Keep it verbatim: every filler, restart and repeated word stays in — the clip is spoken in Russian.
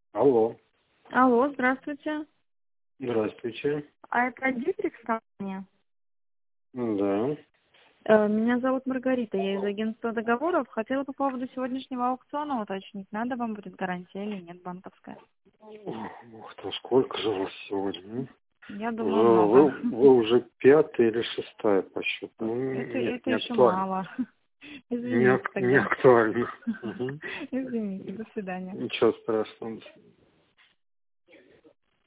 Алло. Алло, здравствуйте. Здравствуйте. А это Дитрикс компания? Да. Э, Меня зовут Маргарита, я из агентства договоров. Хотела по поводу сегодняшнего аукциона уточнить, надо вам будет гарантия или нет банковская. Ух ты, сколько же вас сегодня? Я а? думаю, Вы, много. вы, вы уже пятая или шестая по счету? Ну, Это, нет, это не еще актуально. мало. Не, Извините ак- не тогда. актуально. Угу. Извините, до свидания. Ничего страшного.